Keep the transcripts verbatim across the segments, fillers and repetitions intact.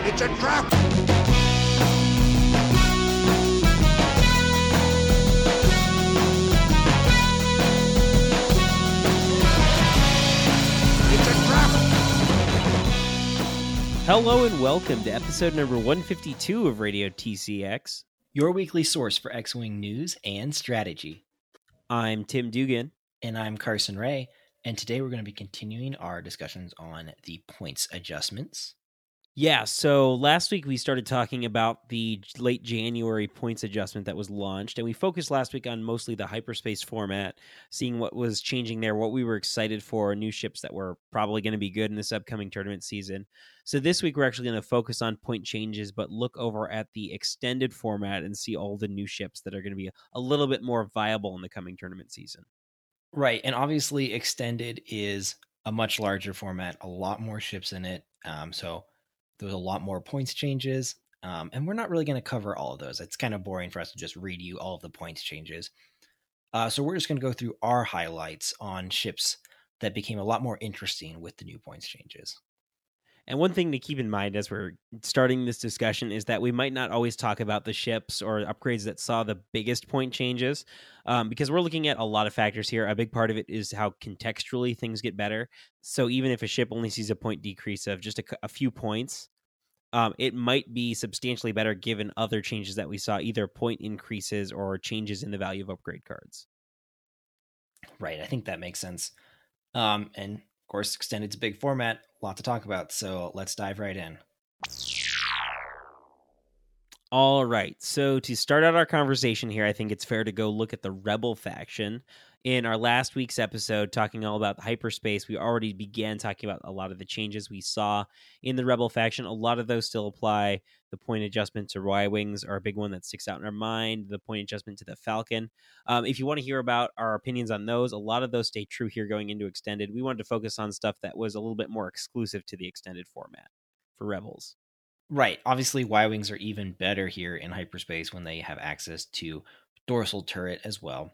It's a trap! It's a trap! Hello and welcome to episode number one fifty-two of Radio T C X. Your weekly source for X-Wing news and strategy. I'm Tim Dugan. And I'm Carson Ray, and today we're going to be continuing our discussions on the points adjustments. Yeah, so last week we started talking about the late January points adjustment that was launched, and we focused last week on mostly the hyperspace format, seeing what was changing there, what we were excited for, new ships that were probably going to be good in this upcoming tournament season. So this week we're actually going to focus on point changes, but look over at the extended format and see all the new ships that are going to be a little bit more viable in the coming tournament season. Right, and obviously extended is a much larger format, a lot more ships in it, um, so there's a lot more points changes, um, and we're not really going to cover all of those. It's kind of boring for us to just read you all of the points changes. Uh, so we're just going to go through our highlights on ships that became a lot more interesting with the new points changes. And one thing to keep in mind as we're starting this discussion is that we might not always talk about the ships or upgrades that saw the biggest point changes, um, because we're looking at a lot of factors here. A big part of it is how contextually things get better. So even if a ship only sees a point decrease of just a, a few points, um, it might be substantially better given other changes that we saw, either point increases or changes in the value of upgrade cards. Right, I think that makes sense. Um, and of course, extended's a big format, a lot to talk about, so let's dive right in. All right, so to start out our conversation here, I think it's fair to go look at the Rebel faction. In our last week's episode, talking all about the hyperspace, we already began talking about a lot of the changes we saw in the Rebel faction. A lot of those still apply. The point adjustment to Y-Wings are a big one that sticks out in our mind. The point adjustment to the Falcon. Um, if you want to hear about our opinions on those, a lot of those stay true here going into Extended. We wanted to focus on stuff that was a little bit more exclusive to the Extended format for Rebels. Right. Obviously, Y-Wings are even better here in hyperspace when they have access to dorsal turret as well.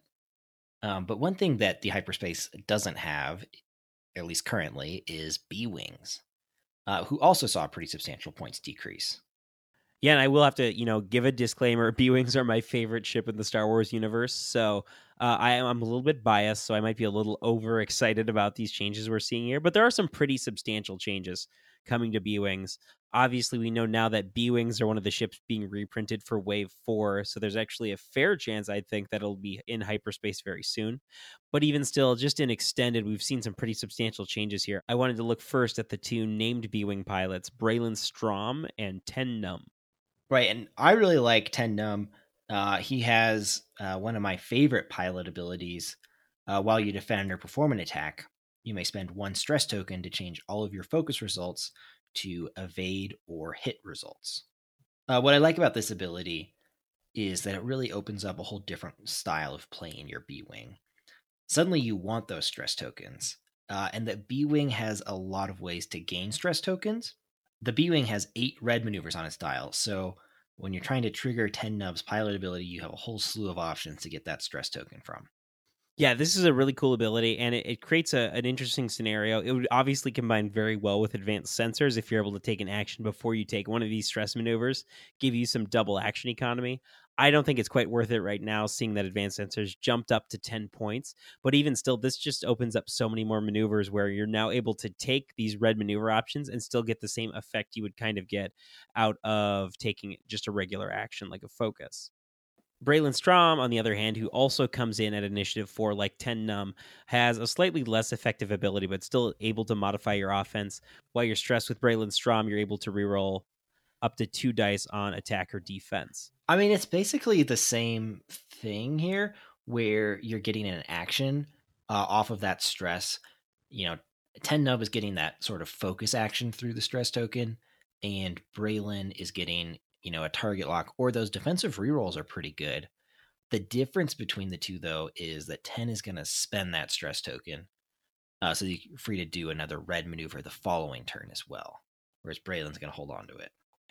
Um, but one thing that the hyperspace doesn't have, at least currently, is B-Wings, uh, who also saw a pretty substantial points decrease. Yeah, and I will have to, you know, give a disclaimer. B-Wings are my favorite ship in the Star Wars universe, so uh, I am I'm a little bit biased, so I might be a little overexcited about these changes we're seeing here. But there are some pretty substantial changes coming to B-Wings. Obviously, we know now that B-Wings are one of the ships being reprinted for Wave four, so there's actually a fair chance, I think, that it'll be in hyperspace very soon. But even still, just in Extended, we've seen some pretty substantial changes here. I wanted to look first at the two named B-Wing pilots, Braylon Strom and Ten Numb. Right, and I really like Ten Numb. Uh, he has uh, one of my favorite pilot abilities. Uh, while you defend or perform an attack, you may spend one stress token to change all of your focus results to evade or hit results. Uh, what I like about this ability is that it really opens up a whole different style of playing your B-Wing. Suddenly you want those stress tokens, uh, and that B-Wing has a lot of ways to gain stress tokens. The B-Wing has eight red maneuvers on its dial, so when you're trying to trigger Ten Numb's pilot ability, you have a whole slew of options to get that stress token from. Yeah, this is a really cool ability, and it, it creates a, an interesting scenario. It would obviously combine very well with advanced sensors if you're able to take an action before you take one of these stress maneuvers, give you some double action economy. I don't think it's quite worth it right now, seeing that advanced sensors jumped up to ten points. But even still, this just opens up so many more maneuvers where you're now able to take these red maneuver options and still get the same effect you would kind of get out of taking just a regular action like a focus. Braylon Strom, on the other hand, who also comes in at Initiative four like Ten Numb, has a slightly less effective ability, but still able to modify your offense. While you're stressed with Braylon Strom, you're able to reroll up to two dice on attack or defense. I mean, it's basically the same thing here, where you're getting an action uh, off of that stress. You know, Ten Numb is getting that sort of focus action through the stress token, and Braylon is getting, you know, a target lock, or those defensive rerolls are pretty good. The difference between the two, though, is that ten is going to spend that stress token, uh, so you're free to do another red maneuver the following turn as well, whereas Braylon's going to hold on to it.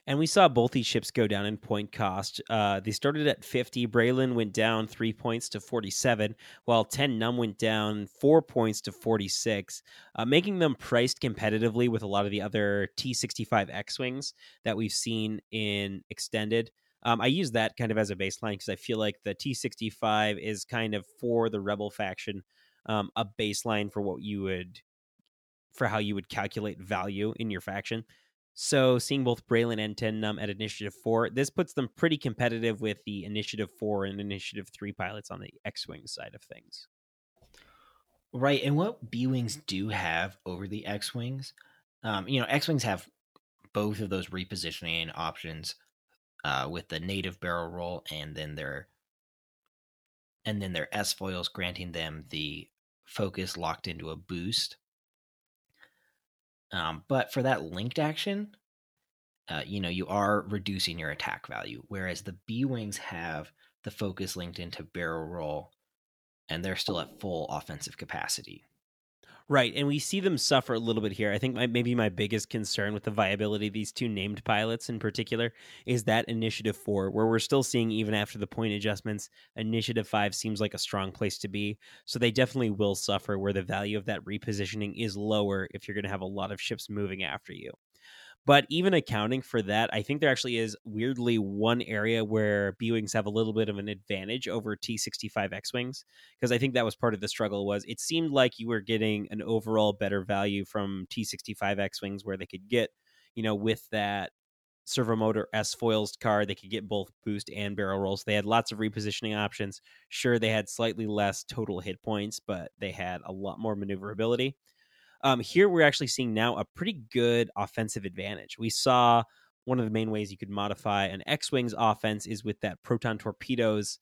And we saw both these ships go down in point cost. Uh, they started at fifty. Braylon went down three points to forty-seven, while ten Num went down four points to forty-six, uh, making them priced competitively with a lot of the other T sixty-five X-Wings that we've seen in Extended. Um, I use that kind of as a baseline because I feel like the T sixty-five is kind of for the Rebel faction, um, a baseline for what you would for how you would calculate value in your faction. So seeing both Braylon and ten Num at Initiative four, this puts them pretty competitive with the Initiative four and Initiative three pilots on the X-Wing side of things. Right, and what B-Wings do have over the X-Wings, um, you know, X-Wings have both of those repositioning options uh, with the native barrel roll and then their and then their S-foils granting them the focus locked into a boost. Um, but for that linked action, uh, you know, you are reducing your attack value, whereas the B-Wings have the focus linked into barrel roll, and they're still at full offensive capacity. Right, and we see them suffer a little bit here. I think my, maybe my biggest concern with the viability of these two named pilots in particular is that Initiative four, where we're still seeing, even after the point adjustments, Initiative five seems like a strong place to be. So they definitely will suffer where the value of that repositioning is lower if you're going to have a lot of ships moving after you. But even accounting for that, I think there actually is weirdly one area where B-Wings have a little bit of an advantage over T sixty-five X-Wings, because I think that was part of the struggle. Was it seemed like you were getting an overall better value from T sixty-five X-Wings, where they could get, you know, with that servomotor S-foils card, they could get both boost and barrel rolls. They had lots of repositioning options. Sure, they had slightly less total hit points, but they had a lot more maneuverability. Um, here we're actually seeing now a pretty good offensive advantage. We saw one of the main ways you could modify an X-Wing's offense is with that Proton Torpedoes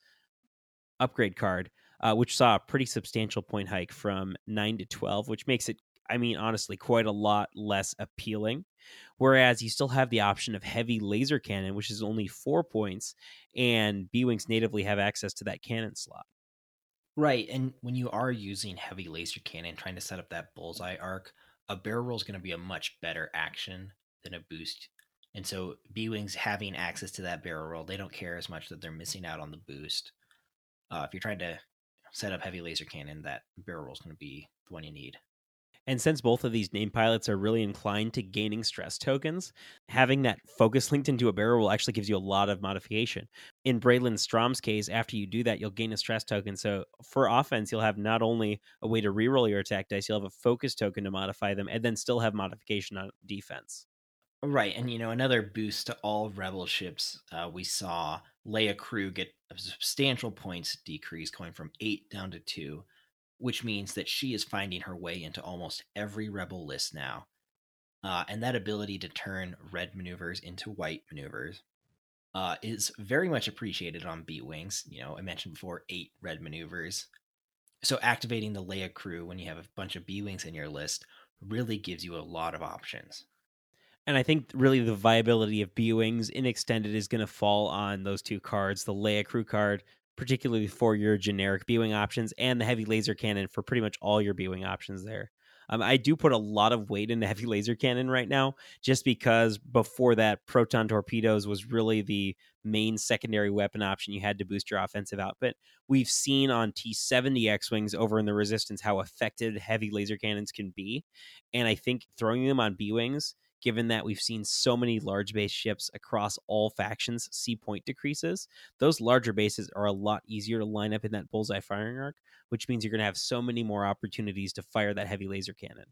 upgrade card, uh, which saw a pretty substantial point hike from nine to twelve, which makes it, I mean, honestly, quite a lot less appealing. Whereas you still have the option of Heavy Laser Cannon, which is only four points, and B-Wings natively have access to that cannon slot. Right, and when you are using Heavy Laser Cannon, trying to set up that bullseye arc, a barrel roll is going to be a much better action than a boost. And so B-Wings having access to that barrel roll, they don't care as much that they're missing out on the boost. Uh, if you're trying to set up Heavy Laser Cannon, that barrel roll is going to be the one you need. And since both of these name pilots are really inclined to gaining stress tokens, having that focus linked into a barrel roll actually gives you a lot of modification. In Braylon Strom's case, after you do that, you'll gain a stress token. So for offense, you'll have not only a way to reroll your attack dice, you'll have a focus token to modify them, and then still have modification on defense. Right, and you know, another boost to all Rebel ships, uh, we saw Leia Crew get a substantial points decrease, going from eight down to two, which means that she is finding her way into almost every Rebel list now. Uh, and that ability to turn red maneuvers into white maneuvers uh, is very much appreciated on B-Wings. You know, I mentioned before, eight red maneuvers. So activating the Leia Crew when you have a bunch of B-Wings in your list really gives you a lot of options. And I think really the viability of B-Wings in Extended is going to fall on those two cards, the Leia Crew card, particularly for your generic B-Wing options, and the Heavy Laser Cannon for pretty much all your B-Wing options there. Um, I do put a lot of weight into Heavy Laser Cannon right now, just because before that, Proton Torpedoes was really the main secondary weapon option you had to boost your offensive output. We've seen on T seventy X-Wings over in the Resistance how effective Heavy Laser Cannons can be, and I think throwing them on B-Wings, given that we've seen so many large base ships across all factions see point decreases, those larger bases are a lot easier to line up in that bullseye firing arc, which means you're going to have so many more opportunities to fire that heavy laser cannon.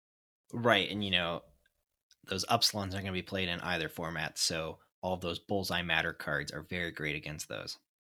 Right, and you know, those Upsilons are going to be played in either format, so all of those Bullseye Matter cards are very great against those.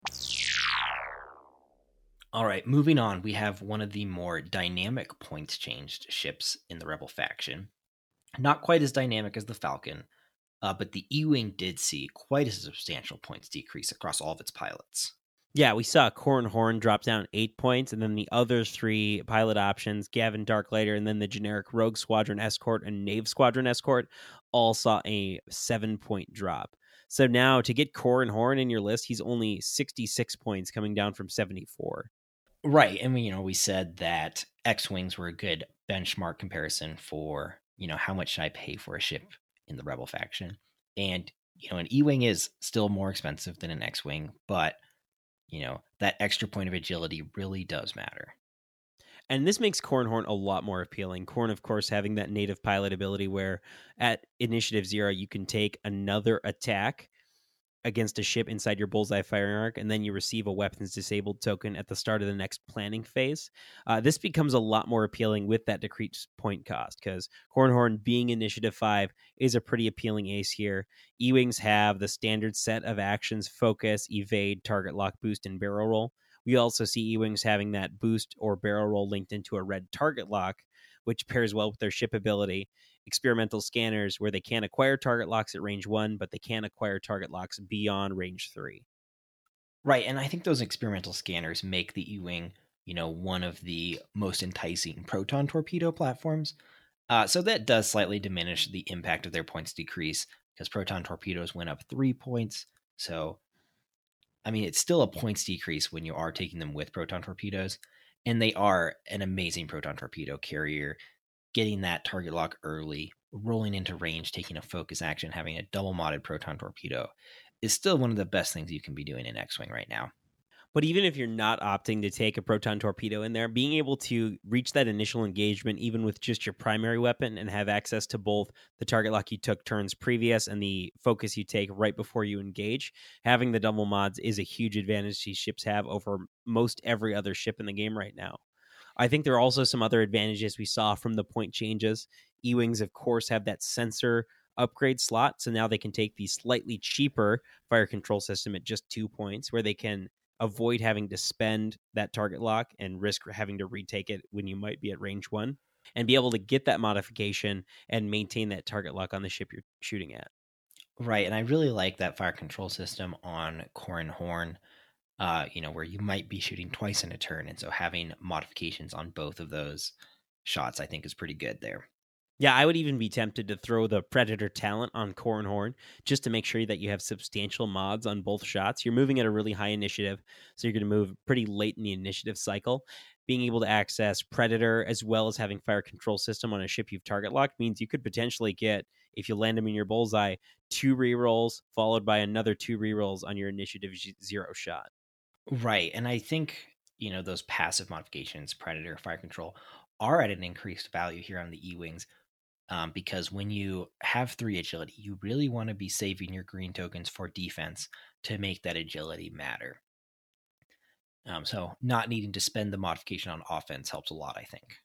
All right, moving on, we have one of the more dynamic points changed ships in the Rebel faction. Not quite as dynamic as the Falcon, uh, but the E-Wing did see quite a substantial points decrease across all of its pilots. Yeah, we saw Corran Horn drop down eight points, and then the other three pilot options, Gavin Darklighter, and then the generic Rogue Squadron Escort and Knave Squadron Escort, all saw a seven-point drop. So now to get Corran Horn in your list, he's only sixty-six points, coming down from seventy-four. Right, and we, you know, we said that X-Wings were a good benchmark comparison for, you know, how much should I pay for a ship in the Rebel faction. And you know, an E-Wing is still more expensive than an X-Wing, but, you know, that extra point of agility really does matter. And this makes Cornhorn a lot more appealing. Corn, of course, having that native pilot ability where at Initiative Zero, you can take another attack against a ship inside your bullseye firing arc, and then you receive a weapons disabled token at the start of the next planning phase. Uh, this becomes a lot more appealing with that decreased point cost, because Cornhorn being Initiative five is a pretty appealing ace here. E-Wings have the standard set of actions: focus, evade, target lock, boost, and barrel roll. We also see E-Wings having that boost or barrel roll linked into a red target lock, which pairs well with their ship ability. Experimental scanners where they can't acquire target locks at range one, but they can acquire target locks beyond range three. Right, and I think those experimental scanners make the E-Wing, you know, one of the most enticing proton torpedo platforms. Uh, so that does slightly diminish the impact of their points decrease because proton torpedoes went up three points. So, I mean, it's still a points decrease when you are taking them with proton torpedoes, and they are an amazing proton torpedo carrier. Getting that target lock early, rolling into range, taking a focus action, having a double modded proton torpedo is still one of the best things you can be doing in X-Wing right now. But even if you're not opting to take a proton torpedo in there, being able to reach that initial engagement, even with just your primary weapon, and have access to both the target lock you took turns previous and the focus you take right before you engage, having the double mods is a huge advantage these ships have over most every other ship in the game right now. I think there are also some other advantages we saw from the point changes. E-Wings, of course, have that sensor upgrade slot, so now they can take the slightly cheaper fire control system at just two points, where they can avoid having to spend that target lock and risk having to retake it when you might be at range one, and be able to get that modification and maintain that target lock on the ship you're shooting at. Right, and I really like that fire control system on Cornhorn, uh, you know, where you might be shooting twice in a turn, and so having modifications on both of those shots, I think, is pretty good there. Yeah, I would even be tempted to throw the Predator talent on Cornhorn just to make sure that you have substantial mods on both shots. You're moving at a really high initiative, so you're going to move pretty late in the initiative cycle. Being able to access Predator as well as having fire control system on a ship you've target locked means you could potentially get, if you land them in your bullseye, two rerolls followed by another two rerolls on your initiative zero shot. Right, and I think, you know, those passive modifications, Predator, fire control, are at an increased value here on the E-Wings. Um, because when you have three agility, you really want to be saving your green tokens for defense to make that agility matter. Um, so not needing to spend the modification on offense helps a lot, I think.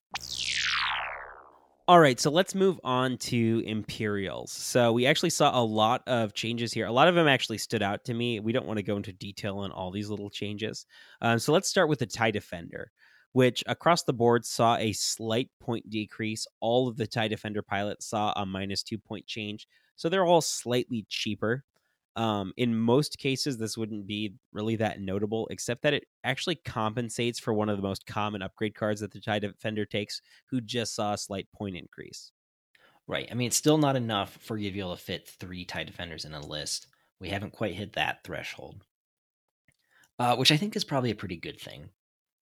All right, so let's move on to Imperials. So we actually saw a lot of changes here. A lot of them actually stood out to me. We don't want to go into detail on all these little changes. Um, so let's start with the TIE Defender, which across the board saw a slight point decrease. All of the TIE Defender pilots saw a minus two point change. So they're all slightly cheaper. Um, in most cases, this wouldn't be really that notable, except that it actually compensates for one of the most common upgrade cards that the TIE Defender takes, who just saw a slight point increase. Right. I mean, it's still not enough for you to be able to fit three TIE Defenders in a list. We haven't quite hit that threshold, uh, which I think is probably a pretty good thing.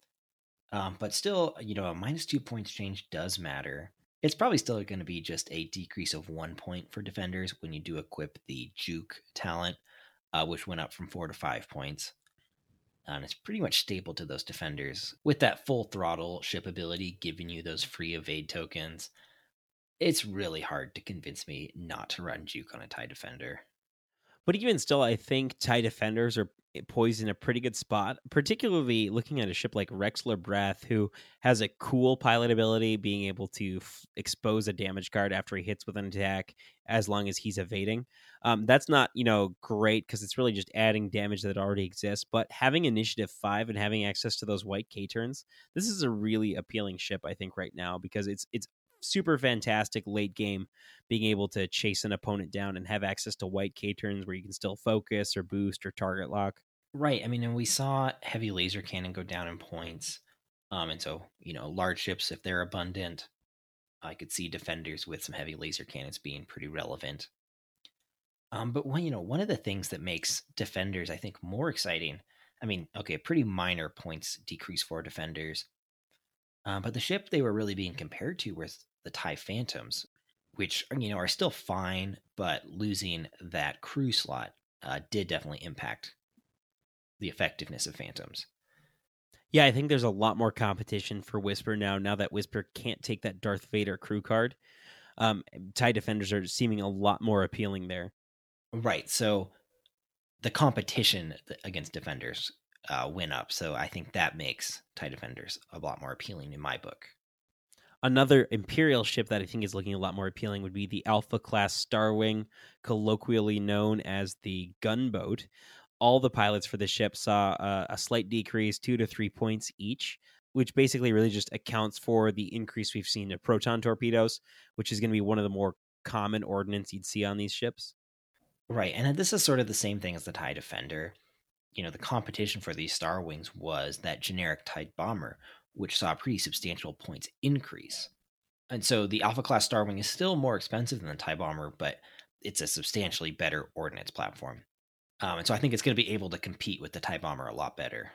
Um, but still, you know, a minus two points change does matter. It's probably still going to be just a decrease of one point for defenders when you do equip the Juke talent, uh, which went up from four to five points. And it's pretty much stable to those defenders. With that full throttle ship ability giving you those free evade tokens, it's really hard to convince me not to run Juke on a TIE Defender. But even still, I think TIE Defenders are poised in a pretty good spot, particularly looking at a ship like Rexler Breath, who has a cool pilot ability, being able to f- expose a damage card after he hits with an attack, as long as he's evading. Um, that's not, you know, great because it's really just adding damage that already exists. But having Initiative five and having access to those white K turns, this is a really appealing ship, I think, right now, because it's it's super fantastic late game, being able to chase an opponent down and have access to white K turns where you can still focus or boost or target lock. Right. I mean, and we saw heavy laser cannon go down in points. Um, and so, you know, large ships, if they're abundant, I could see defenders with some heavy laser cannons being pretty relevant. Um, but one, you know, one of the things that makes defenders, I think, more exciting. I mean, okay, a pretty minor points decrease for defenders. Um, but the ship they were really being compared to was the TIE Phantoms. which, you know, are still fine, but losing that crew slot uh, did definitely impact the effectiveness of Phantoms. Yeah, I think there's a lot more competition for Whisper now, now that Whisper can't take that Darth Vader crew card. Um, TIE Defenders are seeming a lot more appealing there. Right. So the competition against Defenders uh, went up. So I think that makes TIE Defenders a lot more appealing in my book. Another Imperial ship that I think is looking a lot more appealing would be the Alpha Class Starwing, colloquially known as the Gunboat. All the pilots for the ship saw a, a slight decrease, two to three points each, which basically really just accounts for the increase we've seen to proton torpedoes, which is going to be one of the more common ordnance you'd see on these ships. Right. And this is sort of the same thing as the TIE Defender. You know, the competition for these Star Wings was that generic TIE Bomber, which saw a pretty substantial points increase. And so the Alpha Class Star Wing is still more expensive than the TIE Bomber, but it's a substantially better ordnance platform. Um, and so I think it's going to be able to compete with the TIE Bomber a lot better.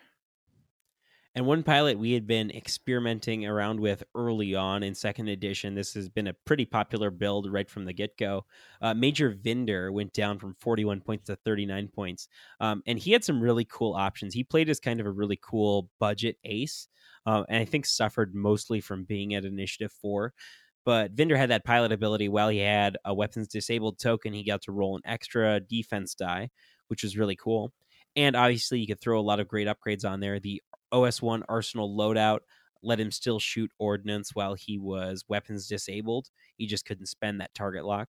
And one pilot we had been experimenting around with early on in second edition, this has been a pretty popular build right from the get-go. Uh, Major Vinder went down from forty-one points to thirty-nine points. Um, and he had some really cool options. He played as kind of a really cool budget ace, uh, and I think suffered mostly from being at Initiative four. But Vinder had that pilot ability. While he had a weapons disabled token, he got to roll an extra defense die, which was really cool. And obviously, you could throw a lot of great upgrades on there. The O S one Arsenal loadout let him still shoot ordnance while he was weapons disabled. He just couldn't spend that target lock.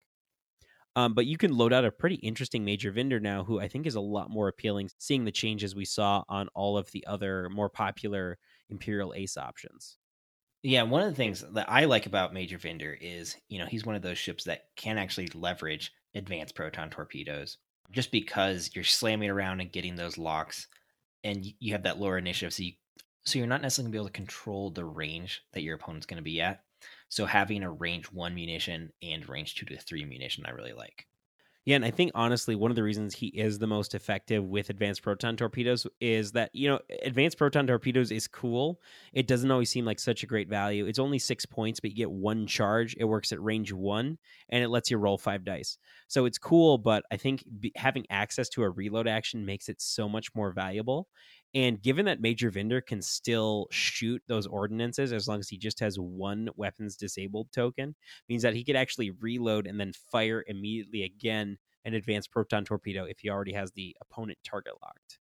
Um, but you can load out a pretty interesting Major Vinder now, who I think is a lot more appealing, seeing the changes we saw on all of the other more popular Imperial Ace options. Yeah, one of the things that I like about Major Vinder is, you know, he's one of those ships that can actually leverage advanced proton torpedoes just because you're slamming around and getting those locks and you have that lower initiative. So, you, so you're not necessarily going to be able to control the range that your opponent's going to be at. So having a range one munition and range two to three munition, I really like. Yeah, and I think honestly, one of the reasons he is the most effective with advanced proton torpedoes is that, you know, advanced proton torpedoes is cool. It doesn't always seem like such a great value. It's only six points, but you get one charge. It works at range one, and it lets you roll five dice. So it's cool, but I think be, having access to a reload action makes it so much more valuable. And given that Major Vinder can still shoot those ordinances as long as he just has one weapons disabled token, means that he could actually reload and then fire immediately again an advanced proton torpedo if he already has the opponent target locked.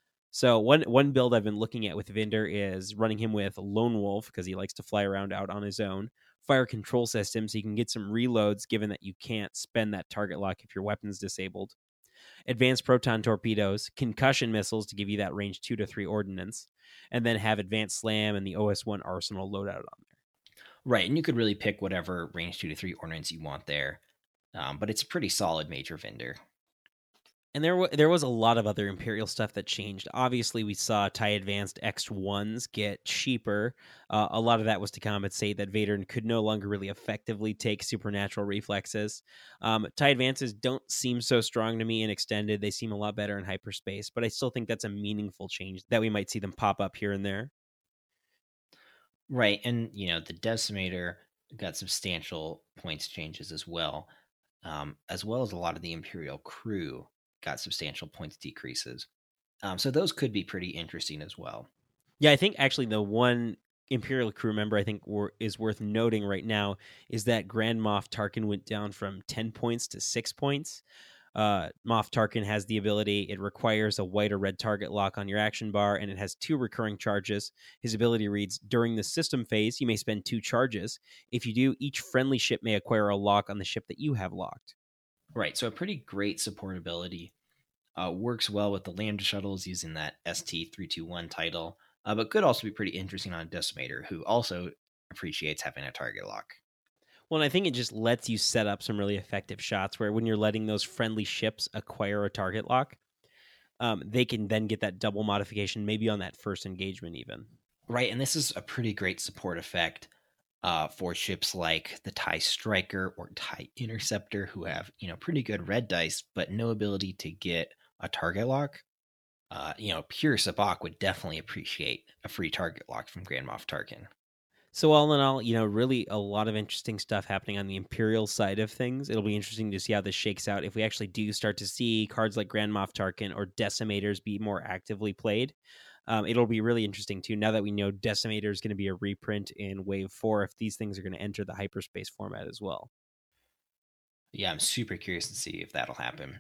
So one one build I've been looking at with Vinder is running him with Lone Wolf because he likes to fly around out on his own, fire control system so you can get some reloads given that you can't spend that target lock if your weapon's disabled, advanced proton torpedoes, concussion missiles to give you that range two to three ordnance, and then have advanced slam and the O S one arsenal loadout on there. Right, and you could really pick whatever range two to three ordnance you want there, um, but it's a pretty solid Major Vinder. And there, w- there was a lot of other Imperial stuff that changed. Obviously, we saw TIE Advanced X ones get cheaper. Uh, a lot of that was to compensate that Vader could no longer really effectively take supernatural reflexes. Um, TIE Advances don't seem so strong to me in Extended. They seem a lot better in hyperspace, but I still think that's a meaningful change that we might see them pop up here and there. Right, and, you know, the Decimator got substantial points changes as well, um, as well as a lot of the Imperial crew got substantial points decreases. Um, so those could be pretty interesting as well. Yeah, I think actually the one Imperial crew member I think were, is worth noting right now is that Grand Moff Tarkin went down from ten points to six points. Uh, Moff Tarkin has the ability, it requires a white or red target lock on your action bar, and it has two recurring charges. His ability reads, during the system phase, you may spend two charges. If you do, each friendly ship may acquire a lock on the ship that you have locked. Right, so a pretty great supportability. Uh, works well with the Lambda shuttles using that S T three twenty-one title, uh, but could also be pretty interesting on Decimator, who also appreciates having a target lock. Well, and I think it just lets you set up some really effective shots where when you're letting those friendly ships acquire a target lock, um, they can then get that double modification, maybe on that first engagement even. Right, and this is a pretty great support effect uh, for ships like the TIE Striker or TIE Interceptor, who have, you know, pretty good red dice, but no ability to get a target lock. Uh, you know, pure Sabak would definitely appreciate a free target lock from Grand Moff Tarkin. So all in all, you know, really a lot of interesting stuff happening on the Imperial side of things. It'll be interesting to see how this shakes out. If we actually do start to see cards like Grand Moff Tarkin or Decimators be more actively played, um, it'll be really interesting too. Now that we know Decimator is going to be a reprint in Wave Four, if these things are going to enter the hyperspace format as well. Yeah, I'm super curious to see if that'll happen.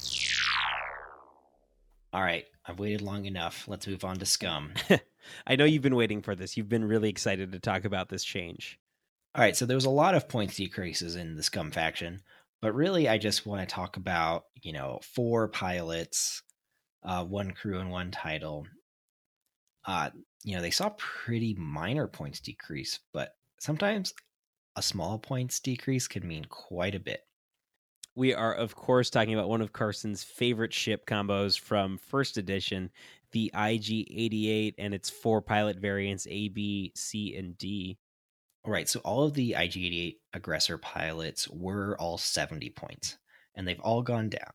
All right, I've waited long enough. Let's move on to Scum. I know you've been waiting for this. You've been really excited to talk about this change. All right, so there was a lot of points decreases in the Scum faction, but really I just want to talk about, you know, four pilots, uh, one crew, and one title. Uh, you know, they saw pretty minor points decrease, but sometimes a small points decrease can mean quite a bit. We are, of course, talking about one of Carson's favorite ship combos from first edition, the I G eighty-eight and its four pilot variants A, B, C, and D. All right, so all of the I G eighty-eight aggressor pilots were all seventy points, and they've all gone down,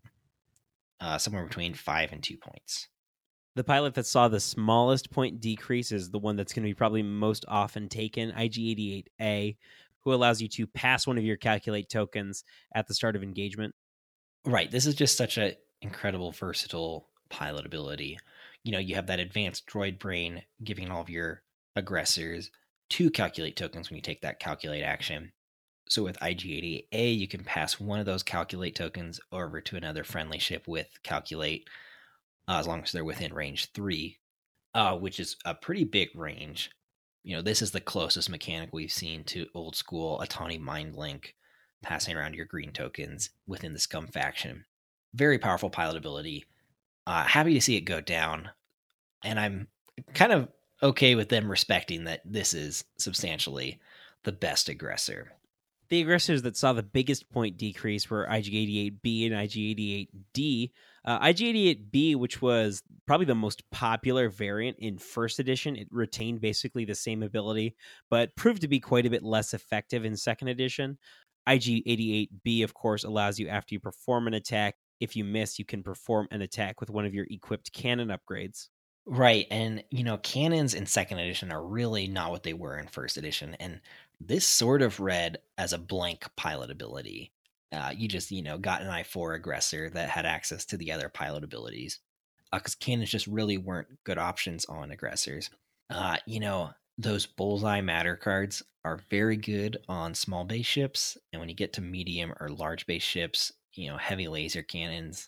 uh, somewhere between five and two points. The pilot that saw the smallest point decrease is the one that's going to be probably most often taken, I G eighty-eight A, who allows you to pass one of your calculate tokens at the start of engagement. Right, this is just such an incredible, versatile pilot ability. You know, you have that advanced droid brain giving all of your aggressors two calculate tokens when you take that calculate action. So with I G eighty-eight A, you can pass one of those calculate tokens over to another friendly ship with calculate, uh, as long as they're within range three, uh, which is a pretty big range. You know, this is the closest mechanic we've seen to old school Atani Mind Link, passing around your green tokens within the Scum faction. Very powerful pilot ability. Uh, happy to see it go down, and I'm kind of okay with them respecting that this is substantially the best aggressor. The aggressors that saw the biggest point decrease were I G eighty-eight B and I G eighty-eight D. Uh, I G eighty-eight B, which was probably the most popular variant in first edition, it retained basically the same ability, but proved to be quite a bit less effective in second edition. I G eighty-eight B, of course, allows you, after you perform an attack, if you miss, you can perform an attack with one of your equipped cannon upgrades. Right, and you know, cannons in second edition are really not what they were in first edition, and this sort of read as a blank pilot ability. Uh, you just, you know, got an I four aggressor that had access to the other pilot abilities, because uh, cannons just really weren't good options on aggressors. Uh, you know, those bullseye matter cards are very good on small base ships, and when you get to medium or large base ships, you know, heavy laser cannons,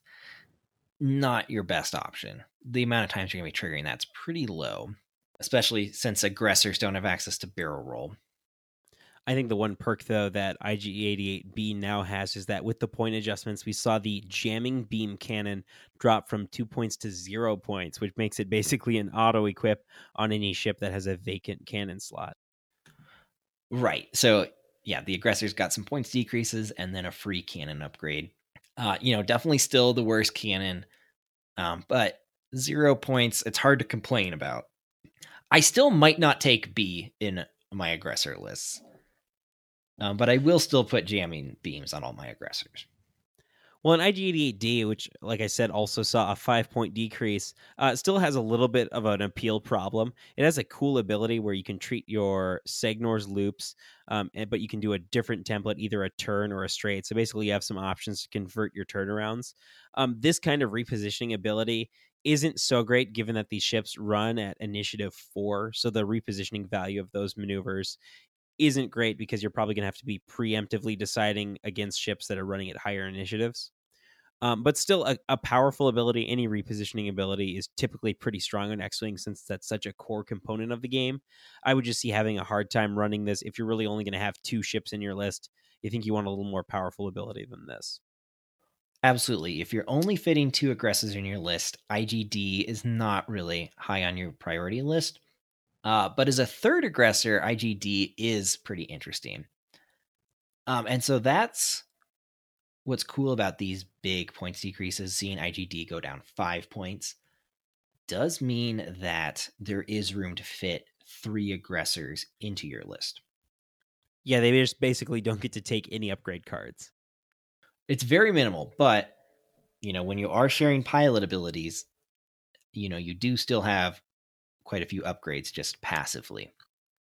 not your best option. The amount of times you're going to be triggering that's pretty low, especially since aggressors don't have access to barrel roll. I think the one perk, though, that I G eighty-eight B now has is that with the point adjustments, we saw the jamming beam cannon drop from two points to zero points, which makes it basically an auto-equip on any ship that has a vacant cannon slot. Right. So, yeah, the aggressors got some points decreases and then a free cannon upgrade. Uh, you know, definitely still the worst cannon, um, but zero points, it's hard to complain about. I still might not take B in my aggressor lists, um, but I will still put jamming beams on all my aggressors. Well, an I G eighty-eight D, which, like I said, also saw a five-point decrease, uh, still has a little bit of an appeal problem. It has a cool ability where you can treat your Segnor's loops, um, and, but you can do a different template, either a turn or a straight. So basically, you have some options to convert your turnarounds. Um, this kind of repositioning ability isn't so great, given that these ships run at initiative four, so the repositioning value of those maneuvers isn't great because you're probably going to have to be preemptively deciding against ships that are running at higher initiatives. Um, but still, a, a powerful ability, any repositioning ability, is typically pretty strong on X-Wing since that's such a core component of the game. I would just see having a hard time running this if you're really only going to have two ships in your list. You think you want a little more powerful ability than this. Absolutely. If you're only fitting two aggressors in your list, I G D is not really high on your priority list. Uh, but as a third aggressor, I G D is pretty interesting. Um, and so that's what's cool about these big points decreases. Seeing I G D go down five points does mean that there is room to fit three aggressors into your list. Yeah, they just basically don't get to take any upgrade cards. It's very minimal, but you know, when you are sharing pilot abilities, you know, you do still have quite a few upgrades just passively.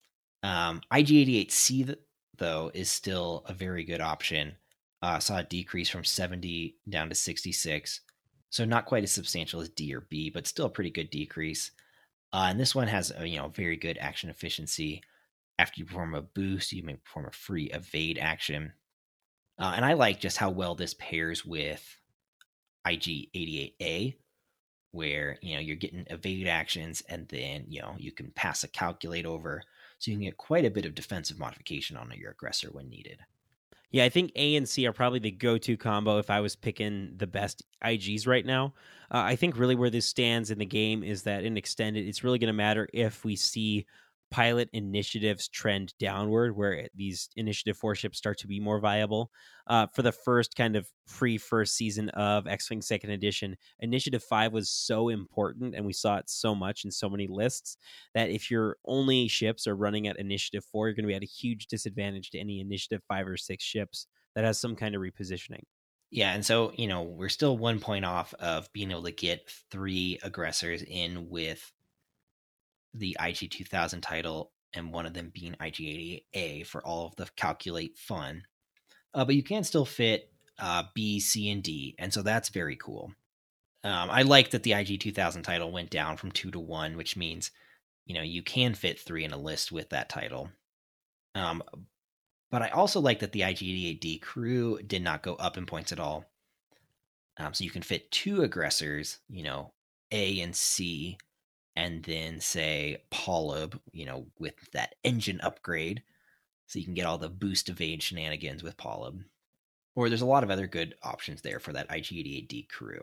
Um, I G eighty-eight C, though, is still a very good option. Uh, saw a decrease from seventy down to sixty-six. So not quite as substantial as D or B, but still a pretty good decrease. Uh, and this one has a you know very good action efficiency. After you perform a boost, you may perform a free evade action. Uh, and I like just how well this pairs with I G eighty-eight A, where you know you're getting evade actions, and then you know you can pass a calculate over, so you can get quite a bit of defensive modification on your aggressor when needed. Yeah, I think A and C are probably the go-to combo if I was picking the best I Gs right now. Uh, I think really where this stands in the game is that in Extended, it's really going to matter if we see pilot initiatives trend downward, where these initiative four ships start to be more viable. Uh, for the first kind of pre-first season of X-Wing second edition, initiative five was so important, and we saw it so much in so many lists, that if your only ships are running at initiative four, you're going to be at a huge disadvantage to any initiative five or six ships that has some kind of repositioning. Yeah, and so, you know, we're still one point off of being able to get three aggressors in with the I G two thousand title, and one of them being I G eighty-eight A for all of the calculate fun. Uh, but you can still fit uh, B, C, and D, and so that's very cool. Um, I like that the I G two thousand title went down from two to one, which means, you know, you can fit three in a list with that title. Um, but I also like that the I G eighty-eight D crew did not go up in points at all. Um, so you can fit two aggressors, you know, A and C, and then say Polyb, you know, with that engine upgrade. So you can get all the boost evade shenanigans with Polyb. Or there's a lot of other good options there for that I G eighty-eight D crew.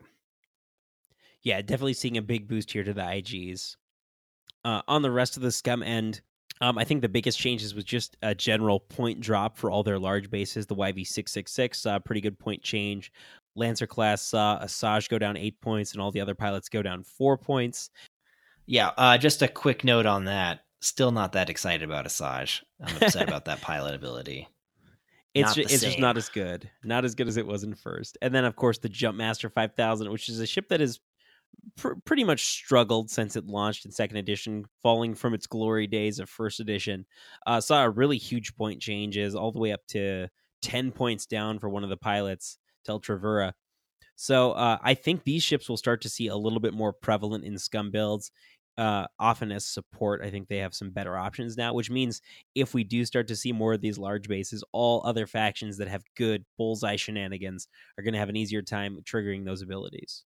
Yeah, definitely seeing a big boost here to the I Gs. Uh, on the rest of the Scum end, um, I think the biggest changes was just a general point drop for all their large bases. The Y V six sixty-six saw a pretty good point change. Lancer class saw Asajj go down eight points, and all the other pilots go down four points. Yeah, uh, just a quick note on that. Still not that excited about Asajj. I'm upset about that pilot ability. It's just, it's just not as good. Not as good as it was in first. And then, of course, the Jumpmaster five thousand, which is a ship that has pr- pretty much struggled since it launched in second edition, falling from its glory days of first edition. Uh, saw a really huge point changes, all the way up to ten points down for one of the pilots, Tel Travura. So uh, I think these ships will start to see a little bit more prevalent in Scum builds. Uh, often as support, I think they have some better options now, which means if we do start to see more of these large bases, all other factions that have good bullseye shenanigans are going to have an easier time triggering those abilities.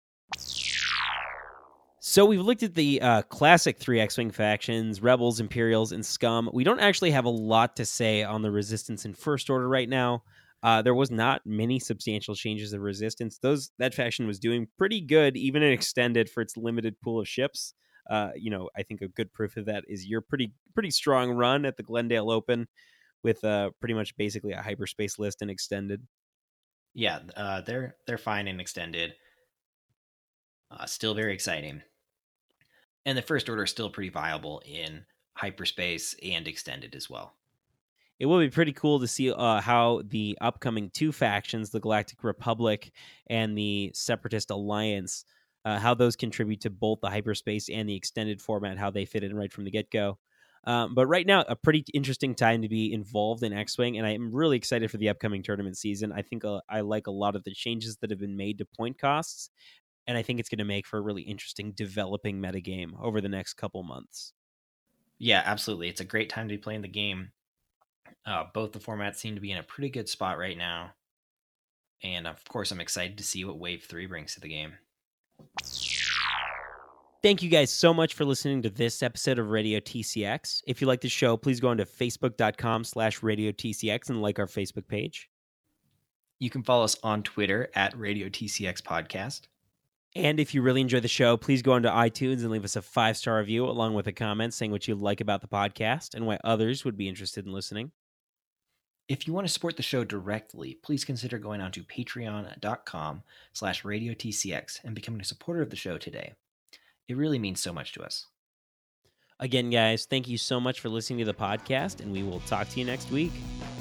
So we've looked at the uh, classic three X-Wing factions, Rebels, Imperials, and Scum. We don't actually have a lot to say on the Resistance and First Order right now. Uh, there was not many substantial changes of Resistance. Those That faction was doing pretty good, even in Extended, for its limited pool of ships. Uh, you know, I think a good proof of that is your pretty pretty strong run at the Glendale Open with uh, pretty much basically a hyperspace list in Extended. Yeah, uh, they're they're fine in Extended. Uh, still very exciting. And the First Order is still pretty viable in hyperspace and Extended as well. It will be pretty cool to see uh, how the upcoming two factions, the Galactic Republic and the Separatist Alliance, uh, how those contribute to both the hyperspace and the extended format, how they fit in right from the get-go. Um, but right now, a pretty interesting time to be involved in X-Wing, and I'm really excited for the upcoming tournament season. I think uh, I like a lot of the changes that have been made to point costs, and I think it's going to make for a really interesting developing metagame over the next couple months. Yeah, absolutely. It's a great time to be playing the game. Uh, both the formats seem to be in a pretty good spot right now. And of course, I'm excited to see what Wave three brings to the game. Thank you guys so much for listening to this episode of Radio T C X. If you like the show, please go on to facebook.com slash Radio T C X and like our Facebook page. You can follow us on Twitter at Radio T C X Podcast. And if you really enjoy the show, please go onto iTunes and leave us a five-star review along with a comment saying what you like about the podcast and why others would be interested in listening. If you want to support the show directly, please consider going on to patreon.com slash Radio TCX and becoming a supporter of the show today. It really means so much to us. Again, guys, thank you so much for listening to the podcast, and we will talk to you next week.